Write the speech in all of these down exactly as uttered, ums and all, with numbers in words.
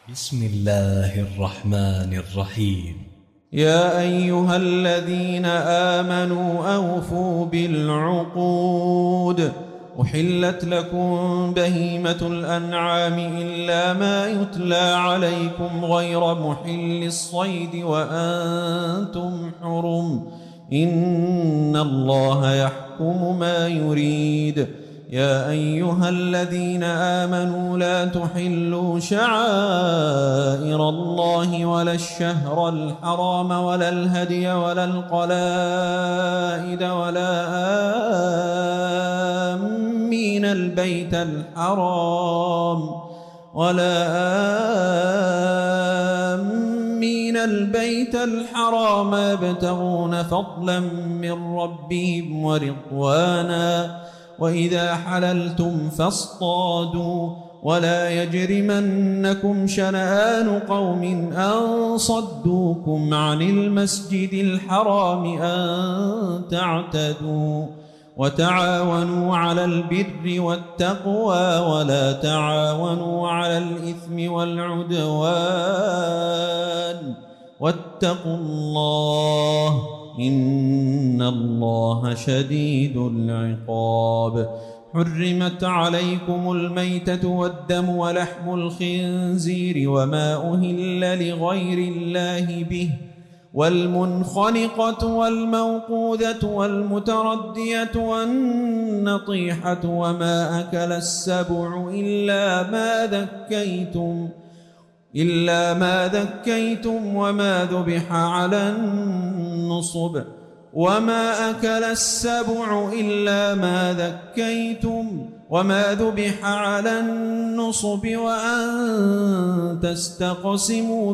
بسم الله الرحمن الرحيم. يا أيها الذين آمنوا أوفوا بالعقود. أحلت لكم بهيمة الأنعام إلا ما يتلى عليكم غير محل الصيد وأنتم حرم، إن الله يحكم ما يريد. يا أيها الذين آمنوا لا تحلوا شعائر الله ولا الشهر الحرام ولا الهدي ولا القلائد ولا آمين البيت الحرام ولا آمين البيت الحرام يبتغون فضلا من ربهم ورضوانا، وإذا حللتم فاصطادوا، ولا يجرمنكم شنآن قوم أن صدوكم عن المسجد الحرام أن تعتدوا، وتعاونوا على البر والتقوى ولا تعاونوا على الإثم والعدوان، واتقوا الله إن الله شديد العقاب. حرمت عليكم الميتة والدم ولحم الخنزير وما أهل لغير الله به، والمنخنقة والموقوذة والمتردية والنطيحة وما أكل السبع إلا ما ذكيتم إلا ما ذكيتم وما ذبح على النصب وما أكل السبع إلا ما ذكيتم وما ذبح على النصب وأن تستقسموا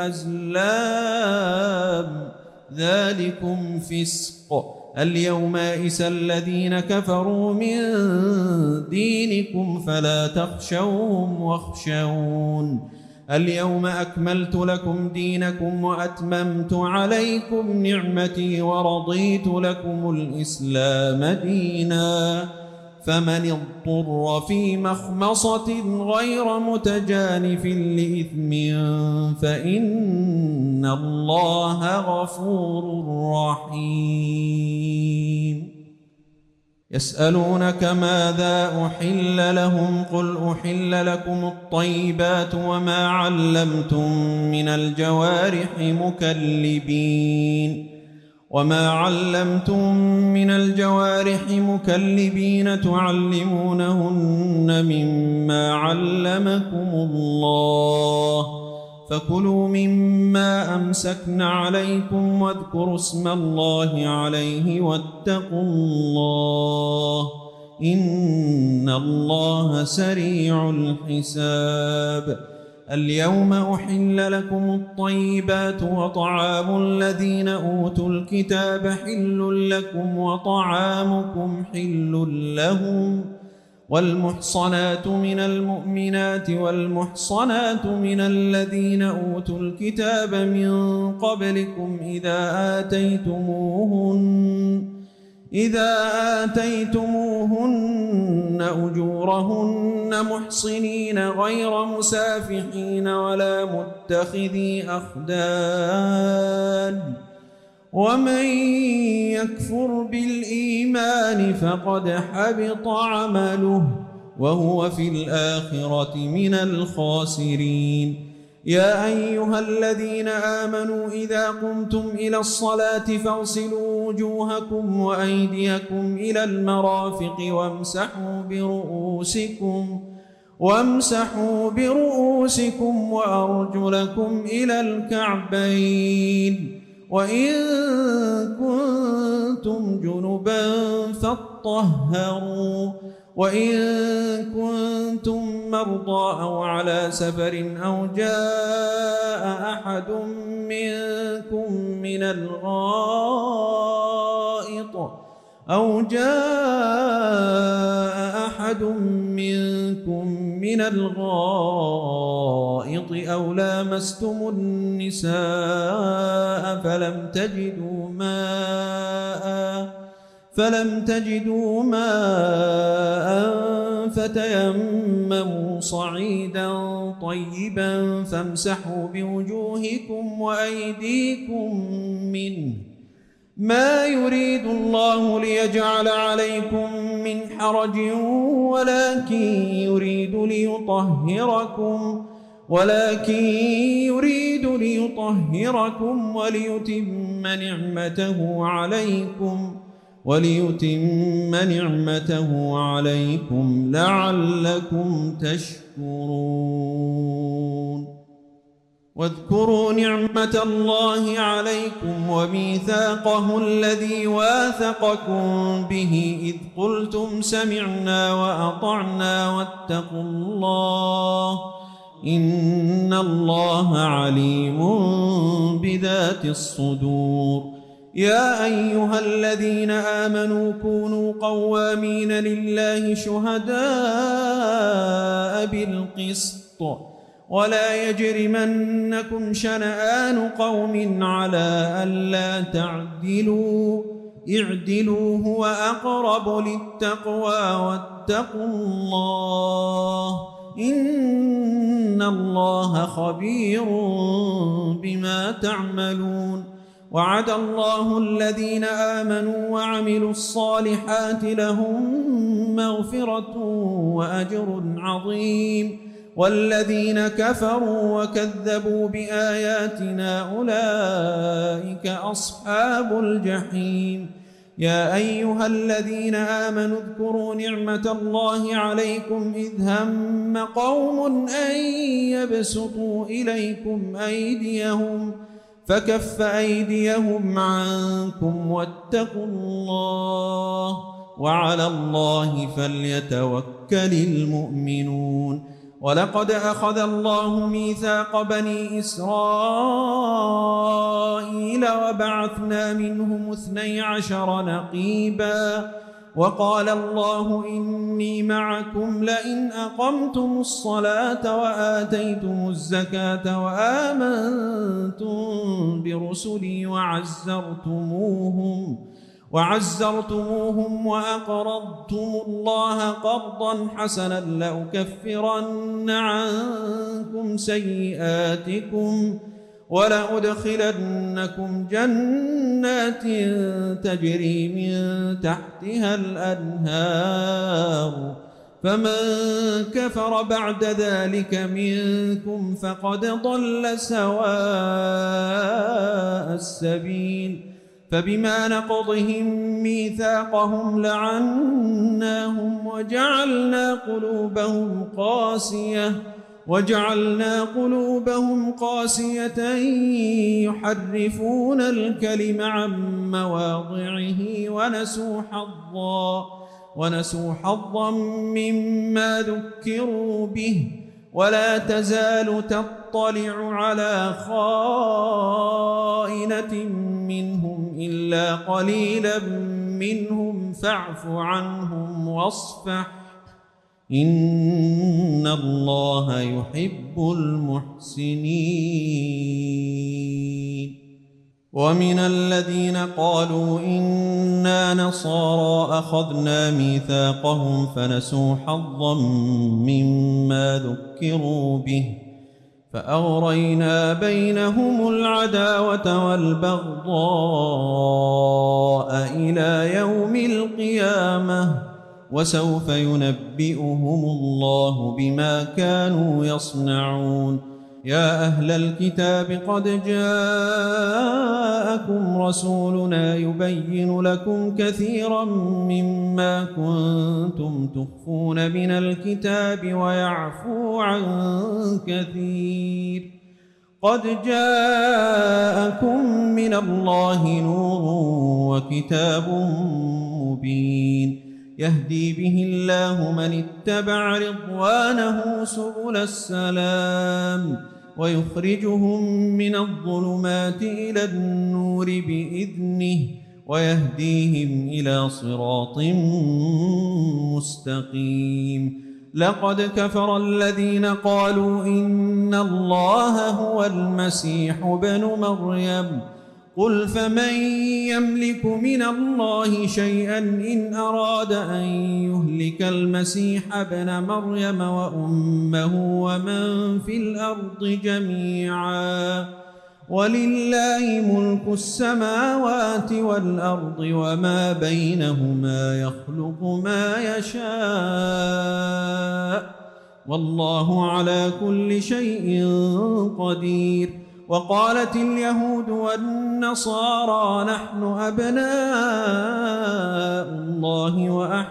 بالأزلام، ذلكم فسق. اليوم يئس الذين كفروا من دينكم فلا تخشوهم واخشون. اليوم أكملت لكم دينكم وأتممت عليكم نعمتي ورضيت لكم الإسلام دينا، فمن اضطر في مخمصة غير متجانف لإثم فإن الله غفور رحيم. يسألونك ماذا أحل لهم قل أحل لكم الطيبات وما علمتم من الجوارح مكلبين وما علمتم من الجوارح مكلبين تعلمونهن مما علمكم الله، فكلوا مما أمسكن عليكم واذكروا اسم الله عليه واتقوا الله إن الله سريع الحساب. اليوم أحل لكم الطيبات وطعام الذين أوتوا الكتاب حل لكم وطعامكم حل لهم، والمحصنات من المؤمنات والمحصنات من الذين أوتوا الكتاب من قبلكم إذا آتيتموهن إذا آتيتموهن أجورهن محصنين غير مسافحين ولا متخذي أخدان، ومن يكفر بالإيمان فقد حبط عمله وهو في الآخرة من الخاسرين. يا أيها الذين آمنوا إذا قمتم إلى الصلاة فاغسلوا وجوهكم وأيديكم إلى المرافق وامسحوا برؤوسكم وامسحوا برؤوسكم وأرجلكم إلى الكعبين، وإن كنتم جنبا فاطهروا، وإن كنتم مرضى أو على سفر أو جاء أحد منكم من الغائط أو جاء أحد منكم من الغائط أو لامستم النساء فلم تجدوا ماء فلم تجدوا ماء فتيمموا صعيدا طيبا فامسحوا بوجوهكم وأيديكم منه ما يريد الله ليجعل عليكم من حرج ولكن يريد ليطهركم ولكن يريد ليطهركم وليتم نعمته عليكم وليتم نعمته عليكم لعلكم تشكرون. واذكروا نعمة الله عليكم وميثاقه الذي واثقكم به إذ قلتم سمعنا وأطعنا واتقوا الله إن الله عليم بذات الصدور. يا أيها الذين آمنوا كونوا قوامين لله شهداء بالقسط ولا يجرمنكم شنآن قوم على ألا تعدلوا اعدلوا هو أقرب للتقوى واتقوا الله إن الله خبير بما تعملون. وعد الله الذين آمنوا وعملوا الصالحات لهم مغفرة وأجر عظيم والذين كفروا وكذبوا بآياتنا أولئك أصحاب الجحيم. يا أيها الذين آمنوا اذكروا نعمة الله عليكم إذ هم قوم أن يبسطوا إليكم أيديهم فكف أيديهم عنكم واتقوا الله وعلى الله فليتوكل المؤمنون. ولقد أخذ الله ميثاق بني إسرائيل وبعثنا منهم اثني عشر نقيبا وقال الله إني معكم لئن أقمتم الصلاة وآتيتم الزكاة وآمنتم برسلي وعزرتموهم وعزرتموهم وأقرضتم الله قرضا حسنا لأكفرن عنكم سيئاتكم ولأدخلنكم جنات تجري من تحتها الأنهار فمن كفر بعد ذلك منكم فقد ضل سواء السبيل. فبما نقضهم ميثاقهم لعناهم وجعلنا قلوبهم قاسية وجعلنا قلوبهم قاسية يحرفون الكلم عن مواضعه ونسوا حظا ونسوا حظا مما ذكروا به ولا تزال تطلع على خائنة منهم إلا قليلا منهم فاعف عنهم واصفح إن الله يحب المحسنين. ومن الذين قالوا إنا نصارى أخذنا ميثاقهم فنسوا حظا مما ذكروا به فأغرينا بينهم العداوة والبغضاء إلى يوم القيامة وسوف ينبئهم الله بما كانوا يصنعون. يا أهل الكتاب قد جاءكم رسولنا يبين لكم كثيرا مما كنتم تخفون من الكتاب ويعفو عن كثير. قد جاءكم من الله نور وكتاب مبين يهدي به الله من اتبع رضوانه سبل السلام ويخرجهم من الظلمات إلى النور بإذنه ويهديهم إلى صراط مستقيم. لقد كفر الذين قالوا إن الله هو المسيح ابن مريم قل فمن يملك من الله شيئا إن أراد أن يهلك المسيح ابن مريم وأمه ومن في الأرض جميعا ولله ملك السماوات والأرض وما بينهما يخلق ما يشاء والله على كل شيء قدير. وقالت اليهود والنصارى نحن أبناء الله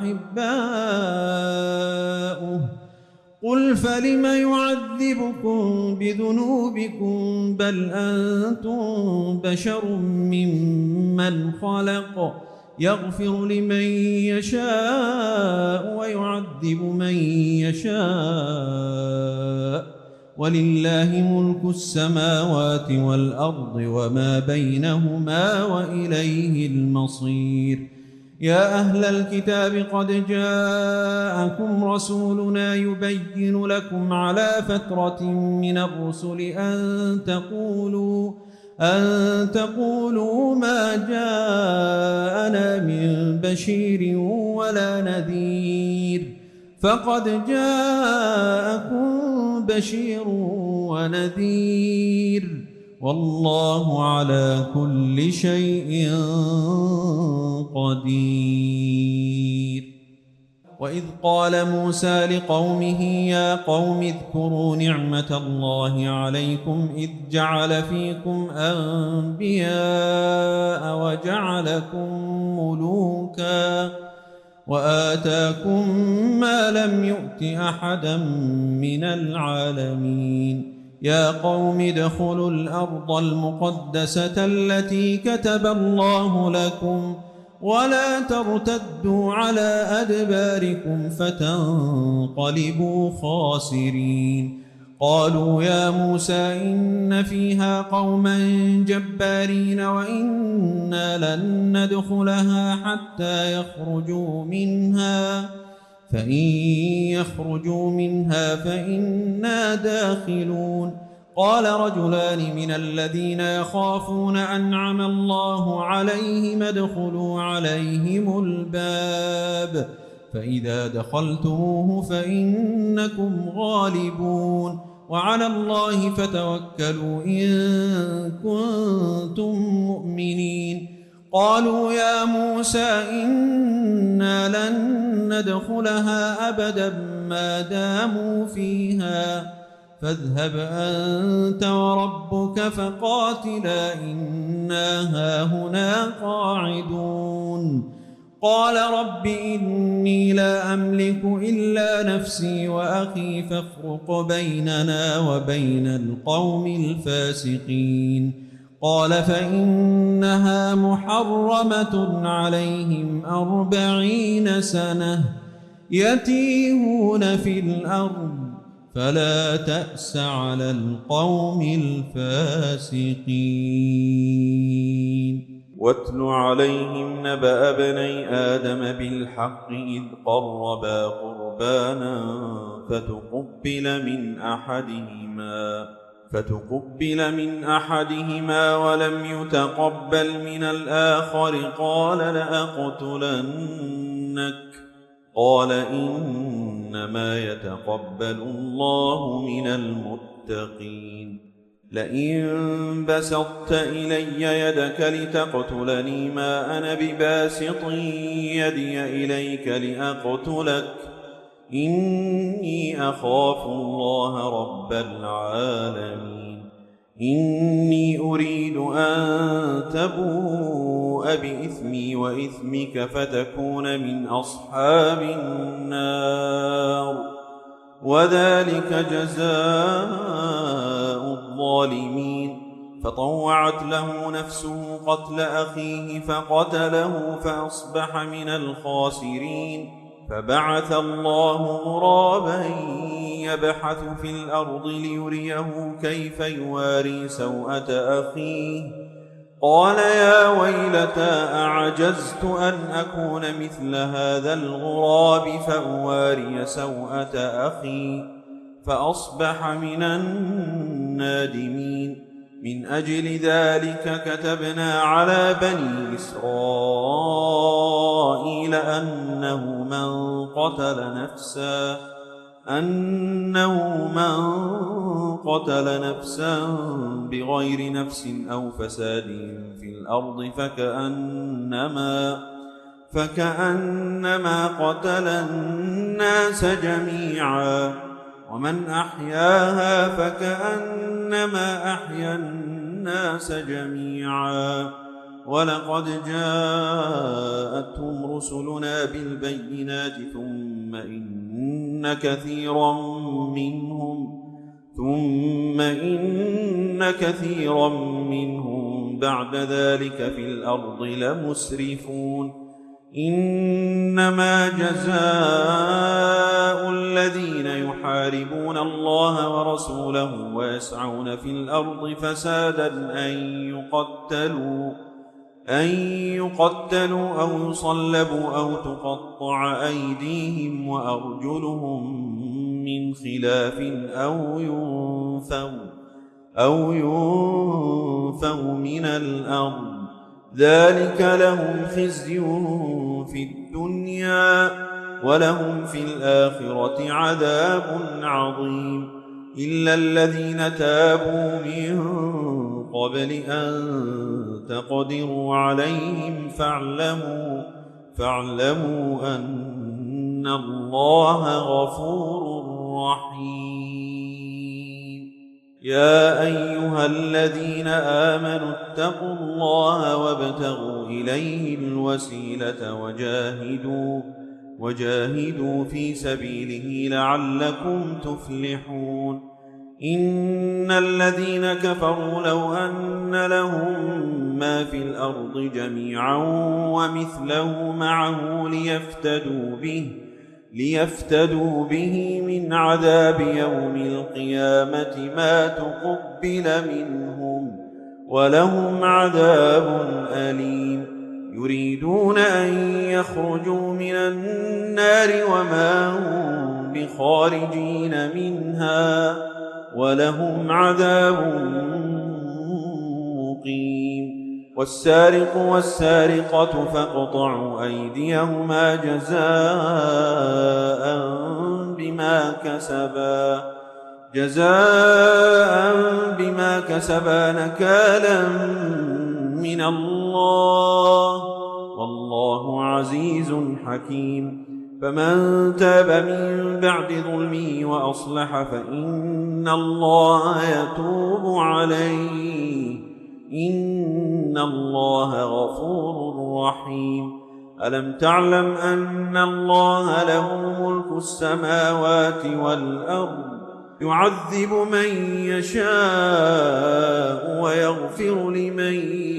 وأحباؤه قل فلم يعذبكم بذنوبكم بل أنتم بشر ممن خلق يغفر لمن يشاء ويعذب من يشاء ولله ملك السماوات والأرض وما بينهما وإليه المصير. يا أهل الكتاب قد جاءكم رسولنا يبين لكم على فترة من الرسل أن تقولوا أن تقولوا ما جاءنا من بشير ولا نذير فقد جاءكم بشير ونذير والله على كل شيء قدير. وإذ قال موسى لقومه يا قوم اذكروا نعمة الله عليكم إذ جعل فيكم أنبياء وجعلكم ملوكا وآتاكم ما لم يؤت أحدا من العالمين. يا قوم ادخلوا الأرض المقدسة التي كتب الله لكم ولا ترتدوا على أدباركم فتنقلبوا خاسرين. قالوا يا موسى إن فيها قوما جبارين وإنا لن ندخلها حتى يخرجوا منها فإن يخرجوا منها فإنا داخلون. قال رجلان من الذين يخافون أنعم الله عليهم ادخلوا عليهم الباب فإذا دخلتموه فإنكم غالبون وعلى الله فتوكلوا إن كنتم مؤمنين. قالوا يا موسى إنا لن ندخلها أبدا ما داموا فيها فاذهب أنت وربك فقاتلا إنا هاهنا قاعدون. قال رب إني لا أملك إلا نفسي وأخي فافرق بيننا وبين القوم الفاسقين. قال فإنها محرمة عليهم أربعين سنة يتيهون في الأرض فلا تأس على القوم الفاسقين. واتل عليهم نبأ ابني آدم بالحق إذ قربا قربانا فتقبل من أحدهما فتقبل من أحدهما ولم يتقبل من الآخر قال لأقتلنك قال إنما يتقبل الله من المتقين. لئن بسطت إلي يدك لتقتلني ما أنا بباسط يدي إليك لأقتلك إني أخاف الله رب العالمين. إني أريد أن تبوء بإثمي وإثمك فتكون من أصحاب النار وذلك جزاء الظالمين. فطوعت له نفسه قتل أخيه فقتله فأصبح من الخاسرين. فبعث الله غرابا يبحث في الأرض ليريه كيف يواري سوءة أخيه قال يا ويلتى أعجزت أن أكون مثل هذا الغراب فأواري سوءة أخي فأصبح من النادمين. من أجل ذلك كتبنا على بني إسرائيل أنه من قتل نفسا أنه من قتل نفسا بغير نفس أو فساد في الأرض فكأنما فكأنما قتل الناس جميعا ومن أحياها فكأنما أحيا الناس جميعا ولقد جاءتهم رسلنا بالبينات ثم إن كثيرا منهم ثم إن كثيرا منهم بعد ذلك في الأرض لمسرفون إنما جزاء الذين يحاربون الله ورسوله ويسعون في الأرض فسادا أن يقتلوا أن يقتلوا أو يصلبوا أو تقطع أيديهم وأرجلهم من خلاف أو ينفوا أو ينفوا من الأرض ذلك لهم خزي في الدنيا ولهم في الآخرة عذاب عظيم إلا الذين تابوا من قبل أن تقدروا عليهم فاعلموا فاعلموا أن الله غفور رحيم يا أيها الذين آمنوا اتقوا الله وابتغوا إليه الوسيلة وجاهدوا وجاهدوا في سبيله لعلكم تفلحون إن الذين كفروا لو أن لهم ما في الأرض جميعا ومثله معه ليفتدوا به ليفتدوا به من عذاب يوم القيامة ما تقبل منهم ولهم عذاب أليم يريدون أن يخرجوا من النار وما هم بخارجين منها ولهم عذاب مقيم والسارق والسارقة فاقطعوا أيديهما جزاء بما كسبا جزاء بما كسبا نكالا من الله والله عزيز حكيم فمن تاب من بعد ظلمه وأصلح فإن الله يتوب عليه إن الله غفور رحيم ألم تعلم أن الله له ملك السماوات والأرض يعذب من يشاء ويغفر لمن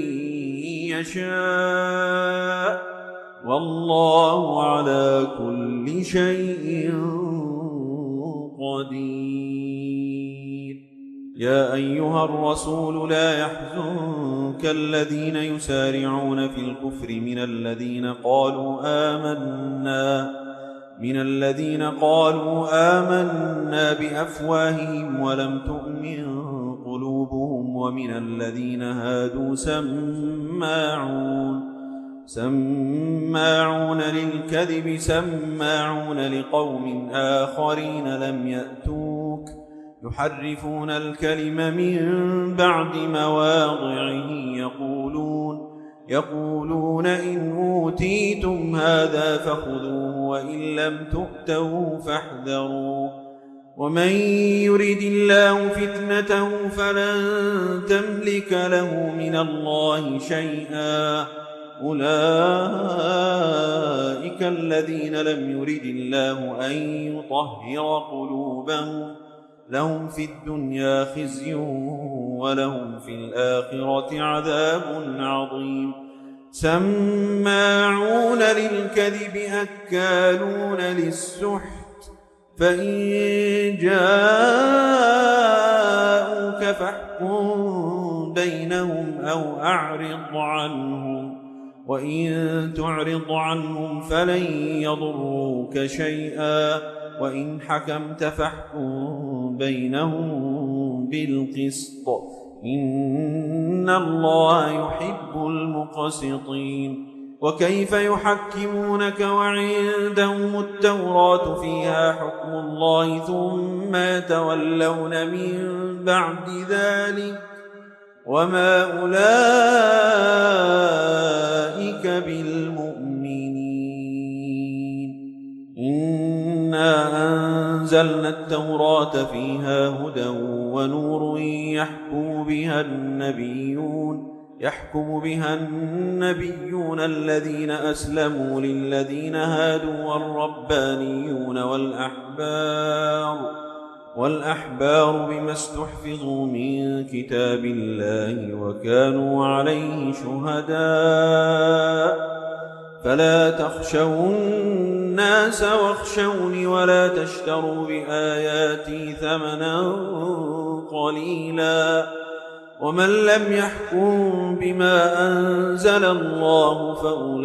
يشاء والله على كل شيء قدير يا أيها الرسول لا يحزنك الذين يسارعون في الكفر من الذين قالوا آمنا من الذين قالوا آمنا بأفواههم ولم تؤمن قلوبهم ومن الذين هادوا سماعون سماعون للكذب سماعون لقوم آخرين لم يأتوك يحرفون الكلم من بعد مواضعه يقولون يقولون إن أوتيتم هذا فخذوه وإن لم تؤتوه فاحذروا ومن يرد الله فتنته فلن تملك له من الله شيئا أولئك الذين لم يرد الله أن يطهر قلوبهم لهم في الدنيا خزي ولهم في الآخرة عذاب عظيم سماعون للكذب أكالون للسحت فإن جاءوك فاحكم بينهم أو أعرض عنهم وإن تعرض عنهم فلن يضروك شيئا وإن حكمت فاحكم بينهم بالقسط إن الله يحب المقسطين. وكيف يحكمونك وعندهم التوراة فيها حكم الله ثم يتولون من بعد ذلك وما أولئك بالمؤمنين. إنا أنزلنا التوراة فيها هدى ونور يحكم بها النبيون يحكم بها النبيون الذين أسلموا للذين هادوا والربانيون والأحبار والأحبار بما استحفظوا من كتاب الله وكانوا عليه شهداء. فلا تخشوا الناس واخشوني ولا تشتروا بآياتي ثمنا قليلا ومن لم يحكم بما أنزل الله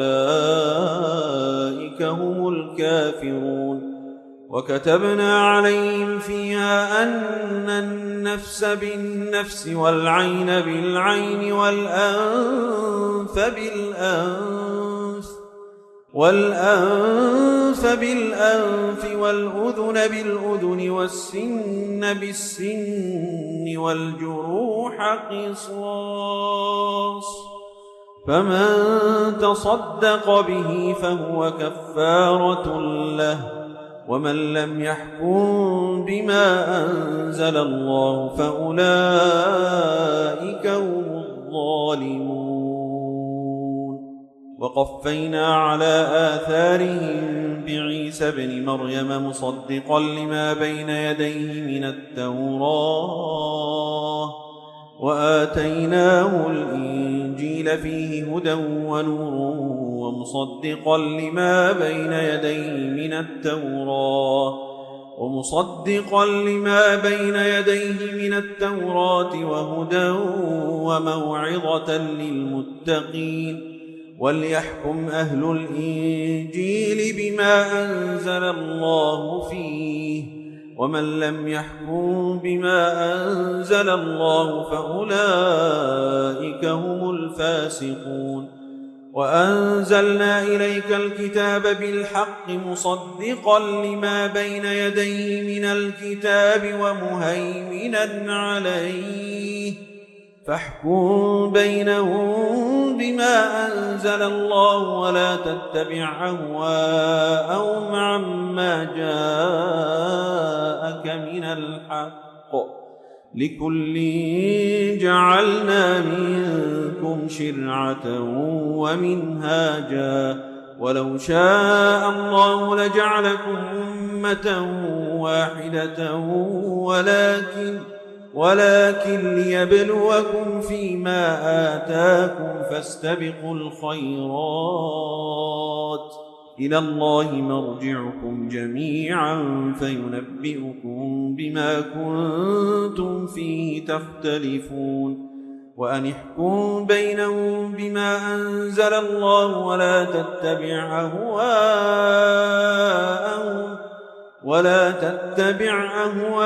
فأولئك هم الكافرون. وكتبنا عليهم فيها أن النفس بالنفس والعين بالعين والأنف بالأنف والأنف بالأنف والأذن بالأذن والسن بالسن والجروح قصاص فمن تصدق به فهو كفارة له ومن لم يحكم بما أنزل الله فأولئك هم الظالمون. وقفينا على آثارهم بعيسى ابن مريم مصدقا لما بين يديه من التوراة وآتيناه الإنجيل فيه هدى ونور ومصدقا لما بين يديه من التوراة ومصدقا لما بين يديه من التوراة وهدى وموعظة للمتقين. وليحكم أهل الإنجيل بما أنزل الله فيه ومن لم يحكم بما أنزل الله فأولئك هم الفاسقون. وأنزلنا إليك الكتاب بالحق مصدقا لما بين يديه من الكتاب ومهيمنا عليه فاحكم بينهم بما أنزل الله ولا تتبع أهواءهم عما جاءك من الحق لكل جعلنا منكم شرعة ومنهاجا ولو شاء الله لجعلكم أمة واحدة ولكن ولكن ليبلوكم فيما آتاكم فاستبقوا الخيرات إلى الله مرجعكم جميعا فينبئكم بما كنتم فيه تختلفون. وأن احكم بينهم بما أنزل الله ولا تتبع أهواءهم ولا تتبع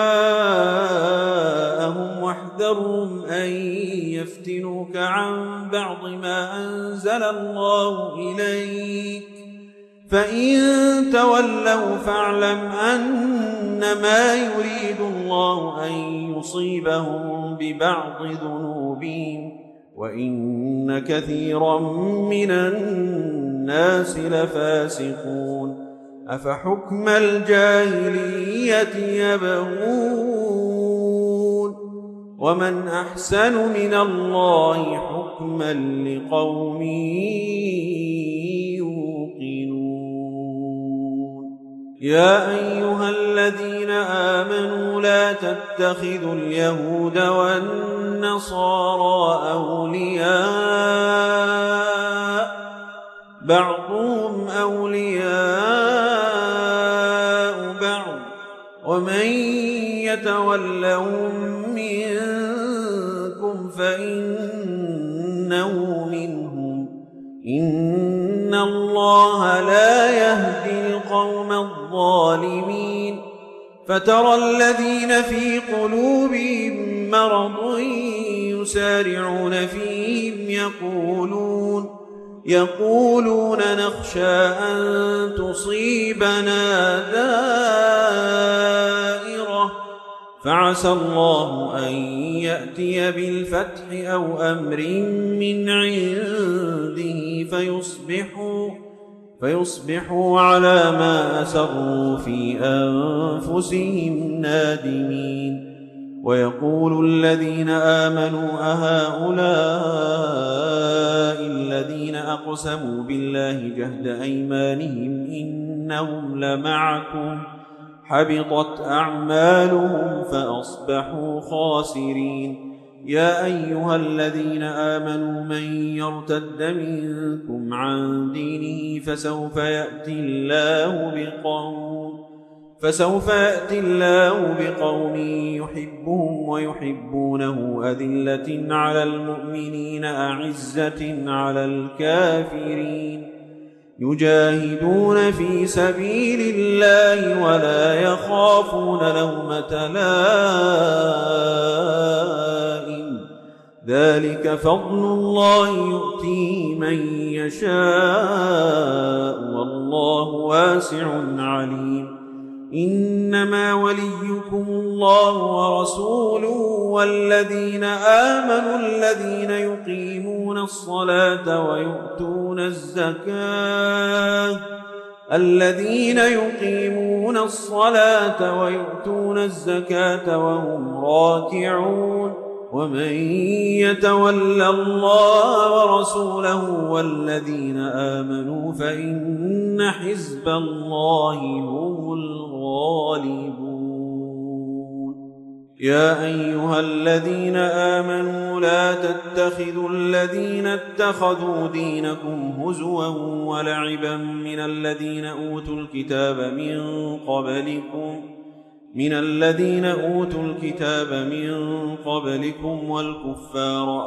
أهواءهم واحذرهم أن يفتنوك عن بعض ما أنزل الله إليك فإن تولوا فاعلم أنما يريد الله أن يصيبهم ببعض ذنوبهم وإن كثيرا من الناس لفاسقون. أفحكم الجاهلية يبغون ومن أحسن من الله حكما لقوم يوقنون. يا أيها الذين آمنوا لا تتخذوا اليهود والنصارى أولياء بعضهم أولياء بعض ومن يتولهم منكم فإنه منهم إن الله لا يهدي القوم الظالمين. فترى الذين في قلوبهم مرض يسارعون فيهم يقولون يقولون نخشى أن تصيبنا دائرة فعسى الله أن يأتي بالفتح أو أمر من عنده فيصبحوا, فيصبحوا على ما أسروا في أنفسهم نادمين. ويقول الذين آمنوا أهؤلاء الذين أقسموا بالله جهد أيمانهم إنهم لمعكم حبطت أعمالهم فأصبحوا خاسرين. يا أيها الذين آمنوا من يرتد منكم عن دينه فسوف يأتي الله بقوم فسوف يأتي الله بقوم يحبهم ويحبونه أذلة على المؤمنين أعزة على الكافرين يجاهدون في سبيل الله ولا يخافون لومة لائم ذلك فضل الله يؤتيه من يشاء والله واسع عليم. إنما وليكم الله ورسوله والذين آمنوا الذين يقيمون الصلاة ويؤتون الزكاة الذين يقيمون الصلاة ويؤتون الزكاة وهم راكعون. ومن يتول الله ورسوله والذين آمنوا فإن حزب الله هم الغالبون. يا أيها الذين آمنوا لا تتخذوا الذين اتخذوا دينكم هزوا ولعبا من الذين أوتوا الكتاب من قبلكم من الذين أوتوا الكتاب من قبلكم والكفار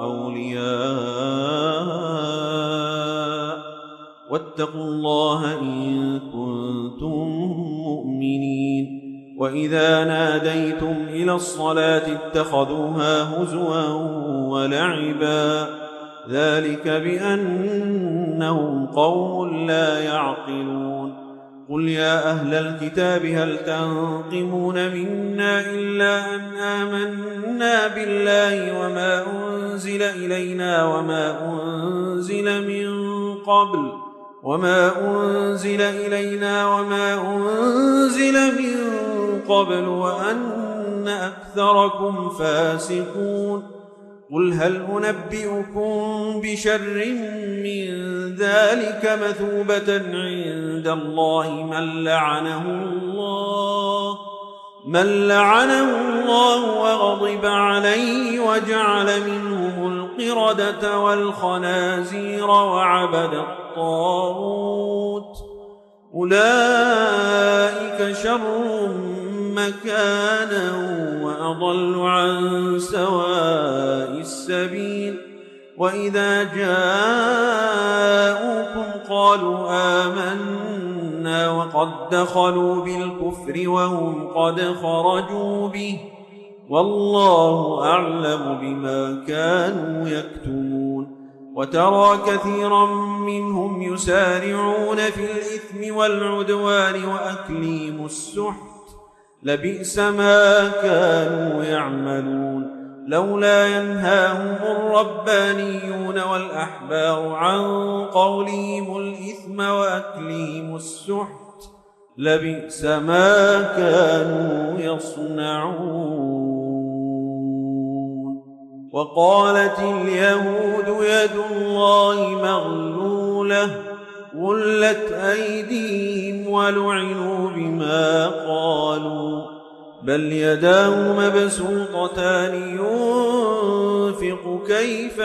أولياء واتقوا الله إن كنتم مؤمنين. وإذا ناديتم إلى الصلاة اتخذوها هزوا ولعبا ذلك بأنهم قوم لا يعقلون. قل يا أهل الكتاب هل تنقمون منا إلا أن آمنا بالله وما أنزل إلينا وما أنزل من قبل وما أنزل إلينا وما أنزل من قبل وأن أكثركم فاسقون. قل هل أنبئكم بشر من ذلك مثوبة عند الله من لعنه الله من لعنه الله وغضب عليه وجعل منهم القردة والخنازير وعبد الطاغوت أولئك شر مكانا وأضل عن سواء السبيل. وإذا جاءوكم قالوا آمنا وقد دخلوا بالكفر وهم قد خرجوا به والله أعلم بما كانوا يكتمون. وترى كثيرا منهم يسارعون في الإثم والعدوان وأكلهم السحت لبئس ما كانوا يعملون. لولا ينهاهم الربانيون والأحبار عن قولهم الإثم وأكلهم السحت لبئس ما كانوا يصنعون. وقالت اليهود يد الله مغلولة غلت أيديهم ولعنوا بما قالوا بل يداه مبسوطتان ينفق كيف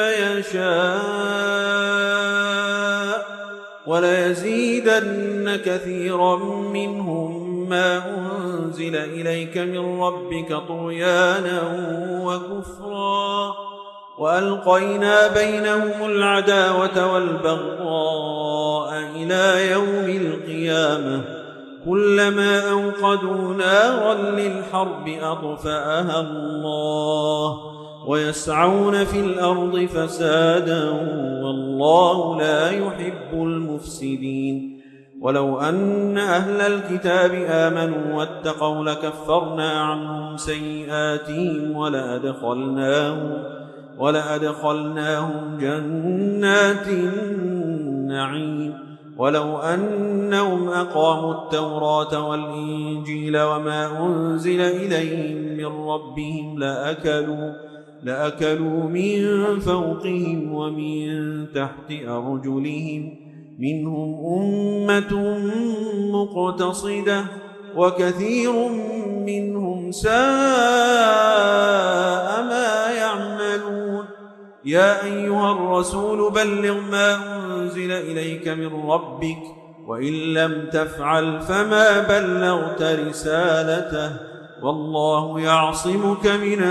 يشاء وليزيدن كثيرا منهم ما أنزل إليك من ربك طغيانا وكفرا وألقينا بينهم العداوة والبغضاء إلى يوم القيامة كلما أوقدوا نارا للحرب أطفأها الله ويسعون في الأرض فسادا والله لا يحب المفسدين. ولو أن أهل الكتاب آمنوا واتقوا لكفرنا عنهم سيئاتهم ولأدخلناهم, ولأدخلناهم جنات النعيم. ولو أنهم أقاموا التوراة والإنجيل وما أنزل إليهم من ربهم لأكلوا, لأكلوا من فوقهم ومن تحت أرجلهم منهم أمة مقتصدة وكثير منهم ساء ما يعملون. يا أيها الرسول بلغ ما أنزل إليك من ربك وإن لم تفعل فما بلغت رسالته والله يعصمك من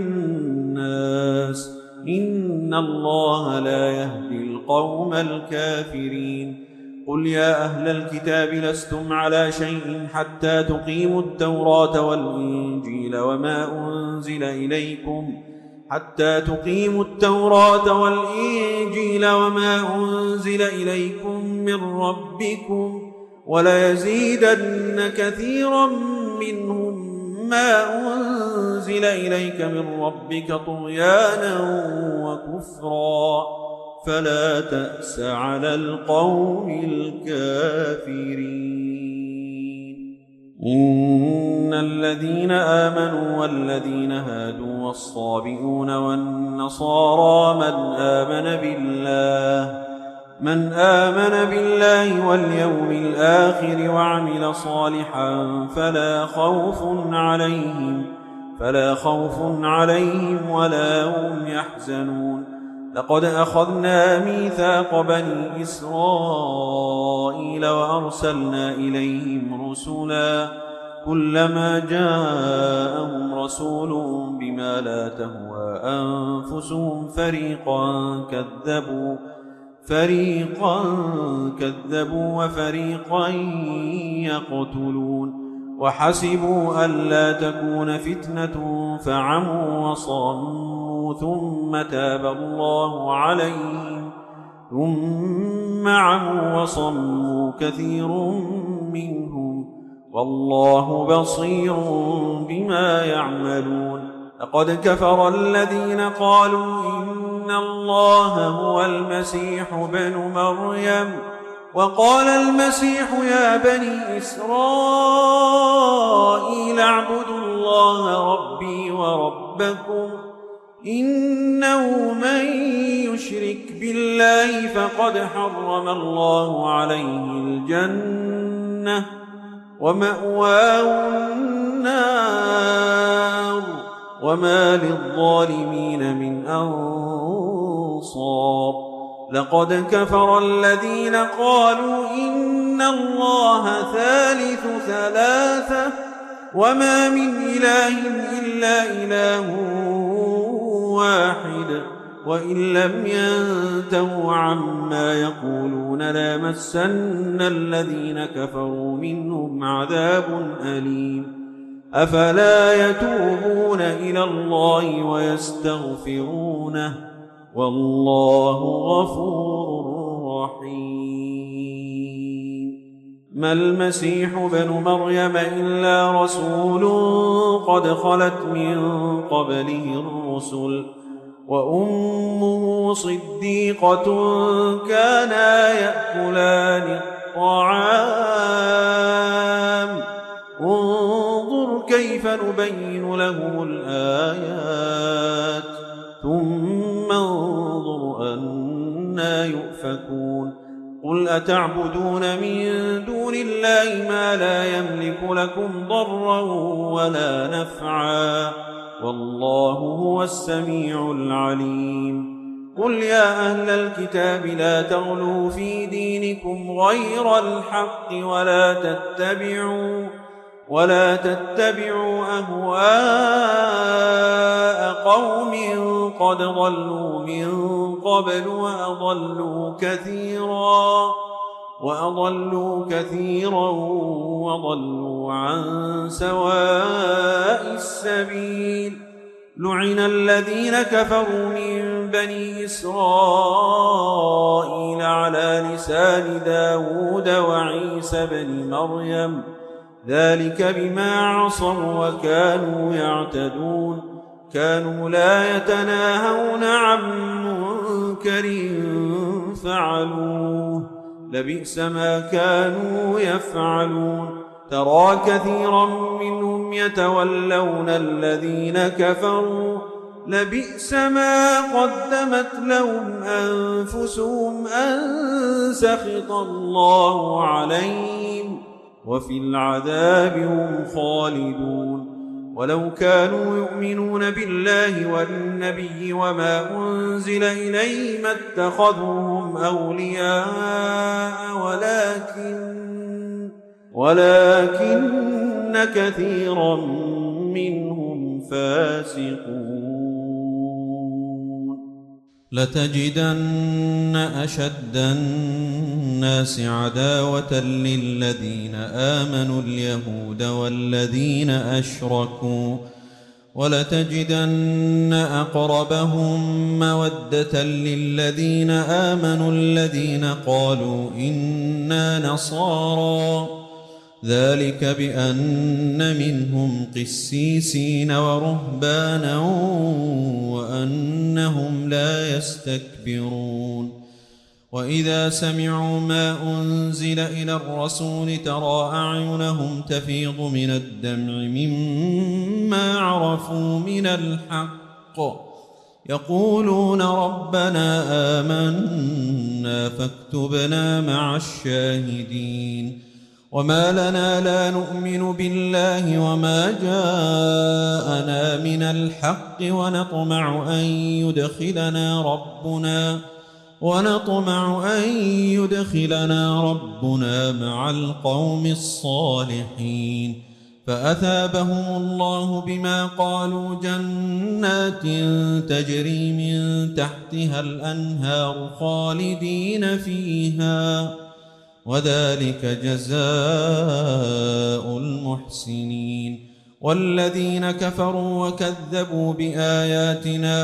الناس إن الله لا يهدي القوم الكافرين. قل يا أهل الكتاب لستم على شيء حتى تقيموا التوراة والإنجيل وما أنزل إليكم حتى تقيموا التوراة والإنجيل وما أنزل إليكم من ربكم وليزيدن كثيرا منهم ما أنزل إليك من ربك طغيانا وكفرا فلا تأس على القوم الكافرين. إن الذين آمنوا والذين هادوا والصابئون والنصارى من آمن بالله من آمن بالله واليوم الآخر وعمل صالحا فلا خوف عليهم فلا خوف عليهم ولا هم يحزنون. لقد أخذنا ميثاق بني إسرائيل وأرسلنا إليهم رسلا كلما جاءهم رسول بما لا تهوى أنفسهم فريقا كذبوا فريقا كذبوا وفريقا يقتلون. وحسبوا ألا تكون فتنة فعموا وصموا ثم تاب الله عليهم ثم عموا وصموا كثير منهم والله بصير بما يعملون. لقد كفر الذين قالوا إن الله هو المسيح ابن مريم وقال المسيح يا بني إسرائيل اعبدوا الله ربي وربكم إنه من يشرك بالله فقد حرم الله عليه الجنة ومأواه النار وما للظالمين من أنصار. لقد كفر الذين قالوا إن الله ثالث ثلاثة وما من إله إلا إله واحد وإن لم ينتهوا عما يقولون لمسن الذين كفروا منهم عذاب أليم. أفلا يتوبون إلى الله ويستغفرونه والله غفور رحيم. ما المسيح ابن مريم إلا رسول قد خلت من قبله الرسل وأمه صديقة كانا يأكلان الطعام انظر كيف نبين لهم الآيات ثم انظر أنى يؤفكون. قل أتعبدون من دون الله ما لا يملك لكم ضرا ولا نفعا والله هو السميع العليم. قل يا أهل الكتاب لا تغلوا في دينكم غير الحق ولا تتبعوا ولا تتبعوا أهواء قوم قد ضلوا من قبل وأضلوا كثيرا وأضلوا كثيرا وضلوا عن سواء السبيل. لعن الذين كفروا من بني إسرائيل على لسان داود وعيسى بن مريم ذلك بما عصوا وكانوا يعتدون كانوا لا يتناهون عن منكر فعلوه لبئس ما كانوا يفعلون ترى كثيرا منهم يتولون الذين كفروا لبئس ما قدمت لهم أنفسهم أن سخط الله عليهم وفي العذاب هم خالدون ولو كانوا يؤمنون بالله والنبي وما أنزل إليه ما اتخذوهم أولياء ولكن ولكن كثيرا منهم فاسقون لتجدن أشد الناس عداوة للذين آمنوا اليهود والذين أشركوا ولتجدن أقربهم مودة للذين آمنوا الذين قالوا إنا نصارى ذلك بأن منهم قسيسين ورهبانا وأنهم لا يستكبرون وإذا سمعوا ما أنزل إلى الرسول ترى أعينهم تفيض من الدمع مما عرفوا من الحق يقولون ربنا آمنا فاكتبنا مع الشاهدين وما لنا لا نؤمن بالله وما جاءنا من الحق ونطمع أن يدخلنا ربنا ونطمع أن يدخلنا ربنا مع القوم الصالحين فأثابهم الله بما قالوا جنات تجري من تحتها الأنهار خالدين فيها وذلك جزاء المحسنين والذين كفروا وكذبوا بآياتنا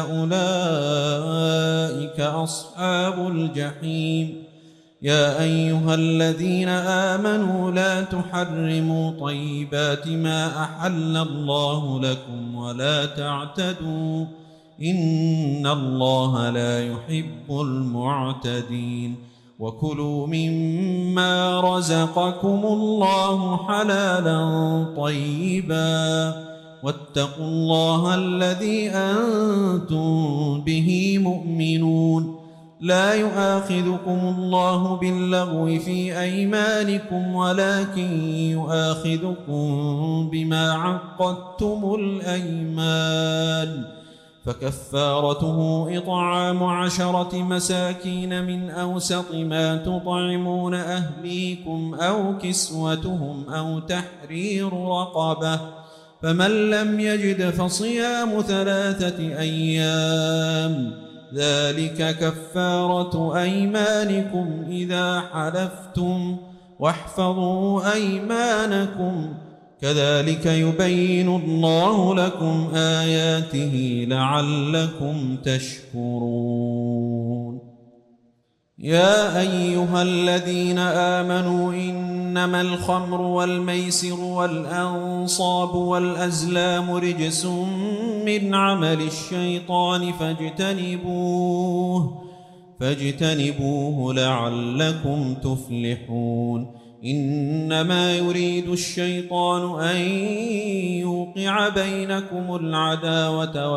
أولئك أصحاب الجحيم يا أيها الذين آمنوا لا تحرموا طيبات ما أحل الله لكم ولا تعتدوا إن الله لا يحب المعتدين وكلوا مما رزقكم الله حلالا طيبا واتقوا الله الذي أنتم به مؤمنون لا يؤاخذكم الله باللغو في أيمانكم ولكن يؤاخذكم بما عقدتم الأيمان فكفارته إطعام عشرة مساكين من أوسط ما تطعمون أهليكم أو كسوتهم أو تحرير رقبة فمن لم يجد فصيام ثلاثة أيام ذلك كفارة أيمانكم إذا حلفتم واحفظوا أيمانكم كذلك يبين الله لكم آياته لعلكم تشكرون يا أيها الذين آمنوا إنما الخمر والميسر والأنصاب والأزلام رجس من عمل الشيطان فاجتنبوه فاجتنبوه لعلكم تفلحون إنما يريد الشيطان أن يوقع بينكم العداوة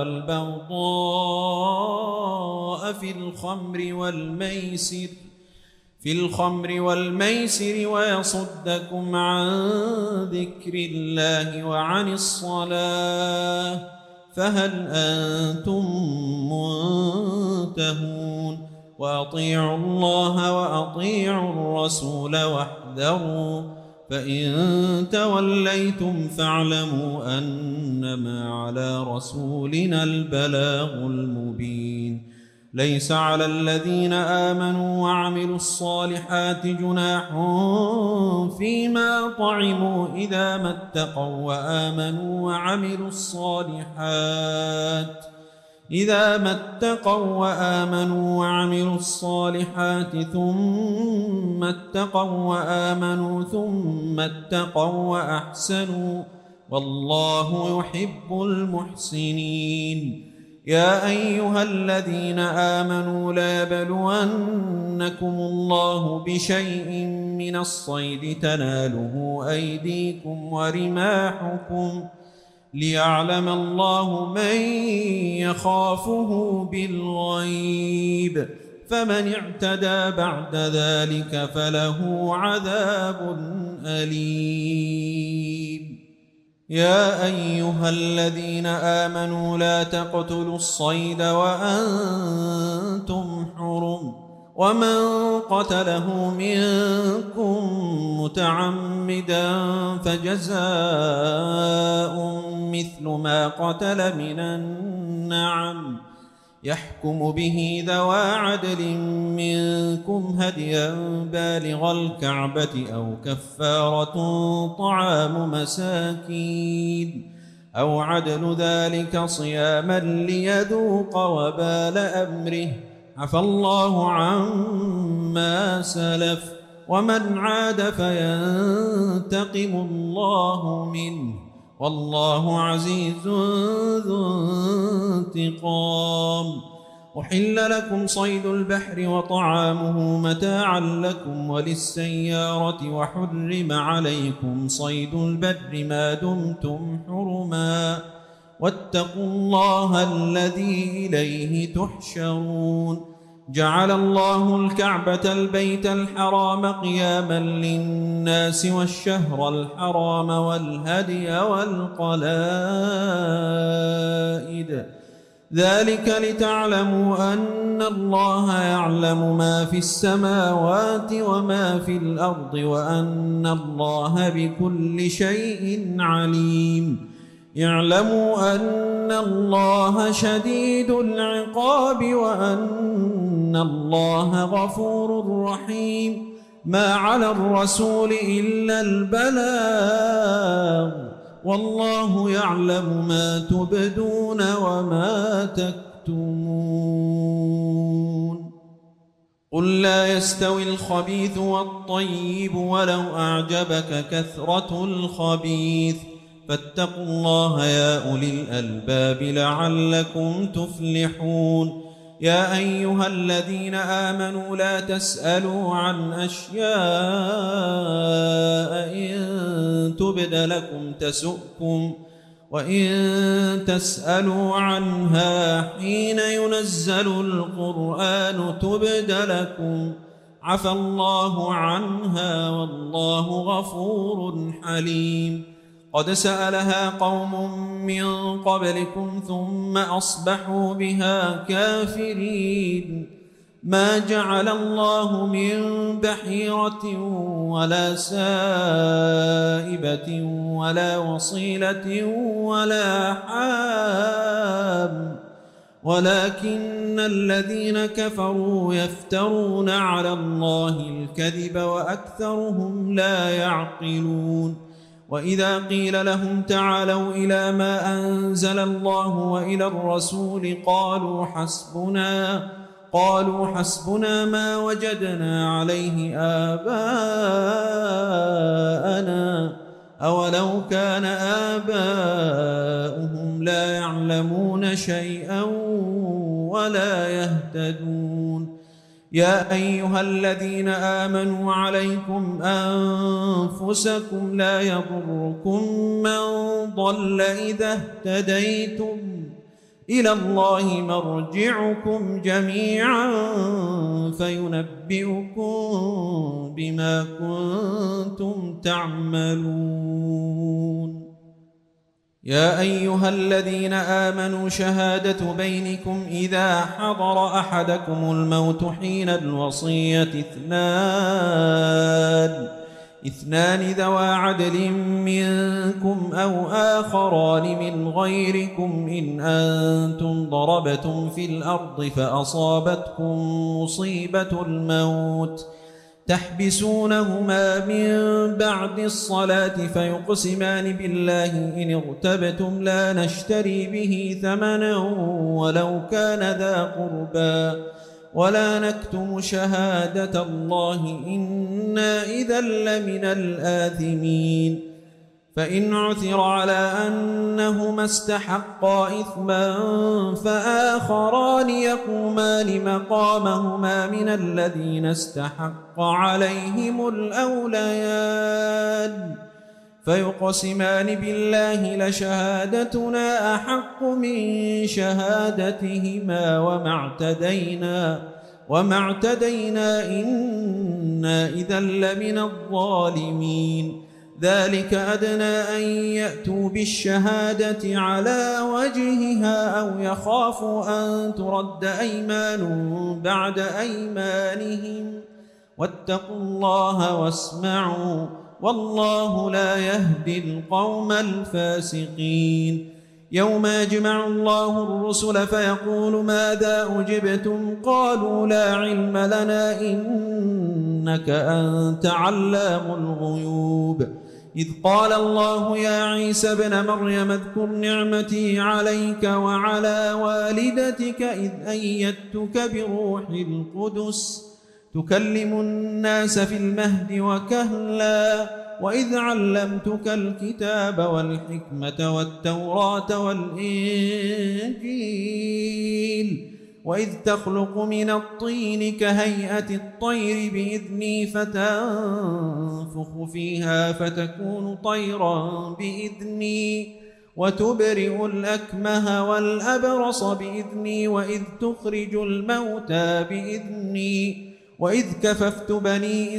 والبغضاء في الخمر والميسر في الخمر والميسر ويصدكم عن ذكر الله وعن الصلاة فهل أنتم منتهون وأطيعوا الله وأطيعوا الرسول واحذروا فإن توليتم فاعلموا أنما على رسولنا البلاغ المبين ليس على الذين آمنوا وعملوا الصالحات جناح فيما طعموا إذا ما اتقوا وآمنوا وعملوا الصالحات إذا ما اتقوا وآمنوا وعملوا الصالحات ثم اتقوا وآمنوا ثم اتقوا وأحسنوا والله يحب المحسنين. يا أيها الذين آمنوا ليبلونكم الله بشيء من الصيد تناله أيديكم ورماحكم ليعلم الله من يخافه بالغيب فمن اعتدى بعد ذلك فله عذاب أليم. يا أيها الذين آمنوا لا تقتلوا الصيد وأنتم حرم ومن قتله منكم متعمدا فجزاء مثل ما قتل من النعم يحكم به ذوى عدل منكم هديا بالغ الكعبة أو كفارة طعام مساكين أو عدل ذلك صياما ليذوق وبال أمره عفى الله عما سلف ومن عاد فينتقم الله منه والله عزيز ذو انتقام. أحل لكم صيد البحر وطعامه متاعا لكم وللسيارة وحرم عليكم صيد البر ما دمتم حرما واتقوا الله الذي إليه تحشرون. جعل الله الكعبة البيت الحرام قياما للناس والشهر الحرام والهدي والقلائد ذلك لتعلموا أن الله يعلم ما في السماوات وما في الأرض وأن الله بكل شيء عليم. اعلموا أن الله شديد العقاب وأن الله غفور رحيم. ما على الرسول إلا البلاغ والله يعلم ما تبدون وما تكتمون. قل لا يستوي الخبيث والطيب ولو أعجبك كثرة الخبيث فاتقوا الله يا أولي الألباب لعلكم تفلحون. يا أيها الذين آمنوا لا تسألوا عن أشياء إن تبد لكم تسؤكم وإن تسألوا عنها حين ينزل القرآن تبد لكم عفى الله عنها والله غفور حليم. قد سألها قوم من قبلكم ثم أصبحوا بها كافرين. ما جعل الله من بحيرة ولا سائبة ولا وصيلة ولا حام ولكن الذين كفروا يفترون على الله الكذب وأكثرهم لا يعقلون. وإذا قيل لهم تعالوا إلى ما أنزل الله وإلى الرسول قالوا حسبنا قالوا حسبنا ما وجدنا عليه آباءنا أولو كان آباؤهم لا يعلمون شيئا ولا يهتدون. يا أيها الذين آمنوا عليكم أنفسكم لا يضركم من ضل إذا اهتديتم إلى الله مرجعكم جميعا فينبئكم بما كنتم تعملون. يا أيها الذين آمنوا شهادة بينكم إذا حضر أحدكم الموت حين الوصية اثنان اثنان ذوى عدل منكم أو آخران من غيركم إن أنتم ضربتم في الأرض فأصابتكم مصيبة الموت تحبسونهما من بعد الصلاة فيقسمان بالله إن ارتبتم لا نشتري به ثمنا ولو كان ذا قربى ولا نكتم شهادة الله إنا إذا لمن الآثمين فإن عثر على أنهما استحقا إثما فآخران يقومان مقامهما من الذين استحق عليهم الأوليان فيقسمان بالله لشهادتنا أحق من شهادتهما وما اعتدينا وما اعتدينا إنا إذا لمن الظالمين ذلك أدنى أن يأتوا بالشهادة على وجهها أو يخافوا أن ترد أيمان بعد أيمانهم واتقوا الله واسمعوا والله لا يهدي القوم الفاسقين يوم يجمع الله الرسل فيقول ماذا أجبتم قالوا لا علم لنا إنك أنت علام الغيوب إذ قال الله يا عيسى ابن مريم اذكر نعمتي عليك وعلى والدتك إذ أيدتك بروح القدس تكلم الناس في المهد وكهلا وإذ علمتك الكتاب والحكمة والتوراة والإنجيل وإذ تخلق من الطين كهيئة الطير بإذني فتنفخ فيها فتكون طيرا بإذني وتبرئ الأكمه والأبرص بإذني وإذ تخرج الموتى بإذني وإذ كففت بني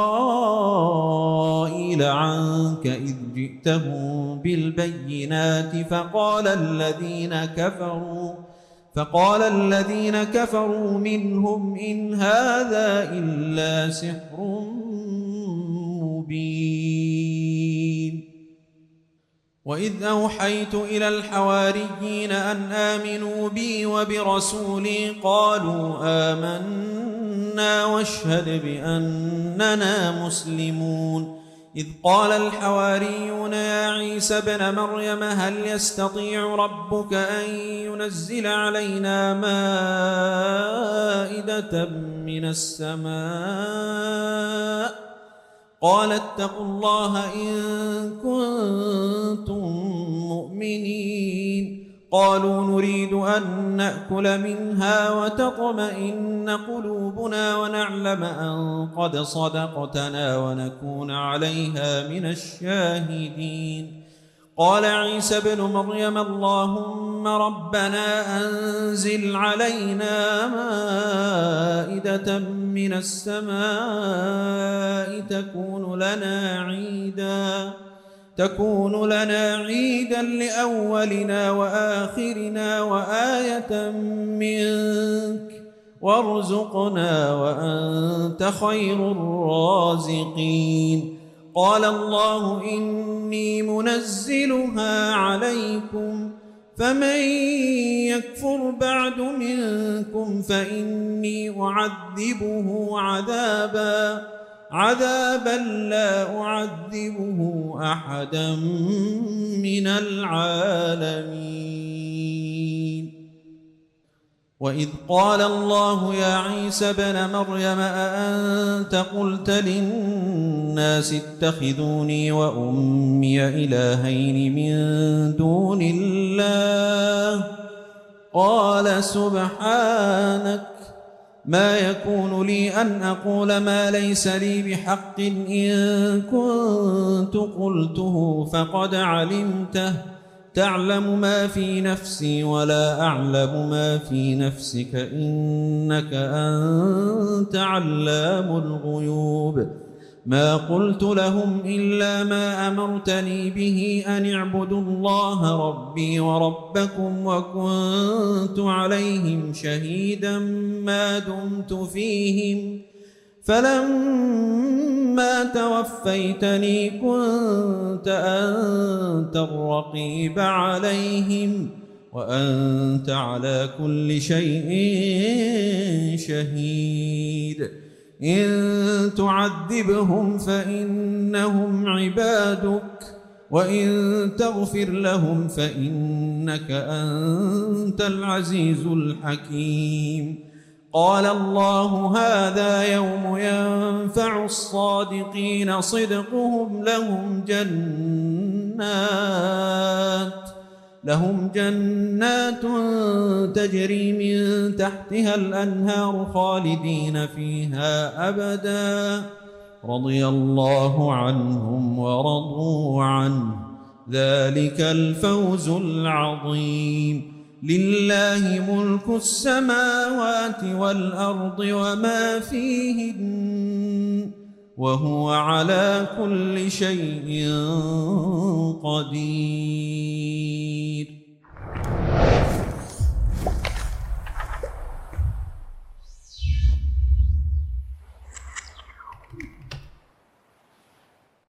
إسرائيل عنك إذ جئتهم بالبينات فقال الذين كفروا فقال الذين كفروا منهم إن هذا إلا سحر مبين وإذ أوحيت إلى الحواريين أن آمنوا بي وبرسولي قالوا آمنا واشهد بأننا مسلمون إذ قال الحواريون يا عيسى ابن مريم هل يستطيع ربك أن ينزل علينا مائدة من السماء قال اتقوا الله إن كنتم مؤمنين قالوا نريد أن نأكل منها وتطمئن قلوبنا ونعلم أن قد صدقتنا ونكون عليها من الشاهدين قال عيسى ابن مريم اللهم ربنا أنزل علينا مائدة من السماء تكون لنا عيداً تكون لنا عيدا لأولنا وآخرنا وآية منك وارزقنا وأنت خير الرازقين قال الله إني منزلها عليكم فمن يكفر بعد منكم فإني أعذبه عذابا عذابا لا أعذبه أحدا من العالمين وإذ قال الله يا عيسى ابن مريم أأنت قلت للناس اتخذوني وأمي إلهين من دون الله قال سبحانك ما يكون لي أن أقول ما ليس لي بحق إن كنت قلته فقد علمته تعلم ما في نفسي ولا أعلم ما في نفسك إنك أنت علام الغيوب ما قلت لهم إلا ما أمرتني به أن اعبدوا الله ربي وربكم وكنت عليهم شهيدا ما دمت فيهم فلما توفيتني كنت أنت الرقيب عليهم وأنت على كل شيء شهيد إن تعذبهم فإنهم عبادك وإن تغفر لهم فإنك أنت العزيز الحكيم قال الله هذا يوم ينفع الصادقين صدقهم لهم جنات لهم جنات تجري من تحتها الأنهار خالدين فيها أبدا رضي الله عنهم ورضوا عنه ذلك الفوز العظيم لله ملك السماوات والأرض وما فيهن وهو على كل شيء قدير